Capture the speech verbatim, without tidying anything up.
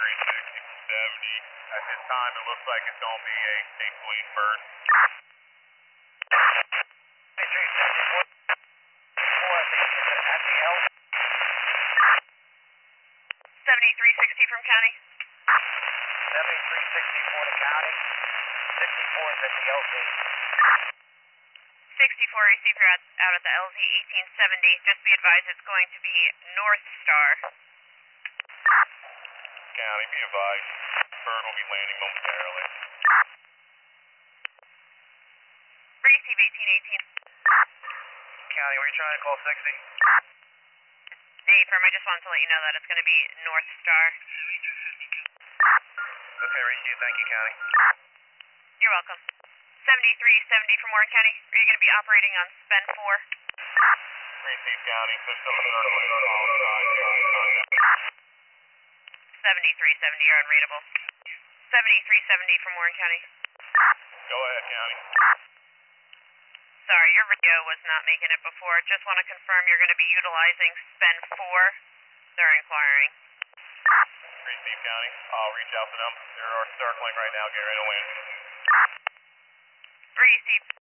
three sixty from seventy. At this time, it looks like it's going to be a state police burst. three sixty-four, I think it's at the L. seventy-three sixty from county. seventy-three sixty-four to county. sixty-four is at the L Z. sixty-four received out, out at the L Z eighteen seventy. Just be advised it's going to be North Star. County, be advised. Bird will be landing momentarily. Receive eighteen eighteen. County, were you trying to call sixty? Hey, firm, I just wanted to let you know that it's going to be North Star. Okay, receive. Thank you, County. You're welcome. seventy-three seventy from Warren County. Are you going to be operating on Spen four? Receive County, pistol circling, outside, contact. seventy-three seventy, you're unreadable. seventy-three seventy from Warren County. Go ahead, County. Sorry, your radio was not making it before. Just want to confirm you're going to be utilizing Spen four. They're inquiring. Receive County. I'll reach out to them. They're circling right now, getting ready to land. Receive.